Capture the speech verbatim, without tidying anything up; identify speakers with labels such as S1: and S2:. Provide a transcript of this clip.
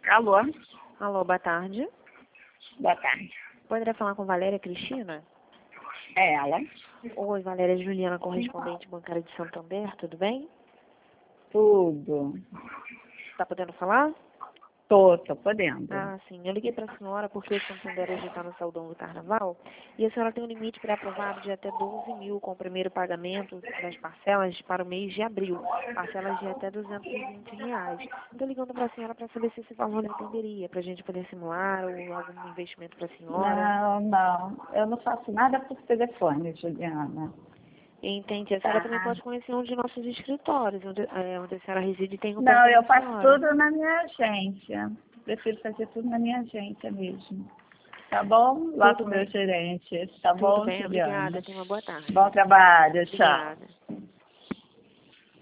S1: Alô?
S2: Alô, boa tarde.
S1: Boa tarde.
S2: Poderia falar com Valéria Cristina?
S1: É ela?
S2: Oi, Valéria Juliana, correspondente bancária de Santander, tudo bem?
S1: Tudo.
S2: Está podendo falar?
S1: Tô, tô podendo.
S2: Ah, sim. Eu liguei para a senhora porque o Santander hoje está no saudão do Carnaval e a senhora tem um limite pré-aprovado de até doze mil com o primeiro pagamento das parcelas para o mês de abril. Parcelas de até duzentos e vinte reais. Estou ligando para a senhora para saber se esse valor lhe atenderia, para a gente poder simular ou algum investimento para a senhora.
S1: Não, não. Eu não faço nada por telefone, Juliana.
S2: Entendi. A senhora também
S1: Tá.
S2: pode conhecer um de nossos escritórios, onde, é, onde a senhora reside e tem um
S1: Não,
S2: perto
S1: eu
S2: da
S1: faço
S2: senhora.
S1: tudo na minha agência. Prefiro fazer tudo na minha agência mesmo. Tá bom? Lá
S2: Tudo
S1: com o meu
S2: bem.
S1: gerente. Tá
S2: Tudo
S1: bom,
S2: bem,
S1: Juliana?
S2: obrigada. Tenha uma boa tarde.
S1: Bom trabalho. Tchau.
S2: Obrigada.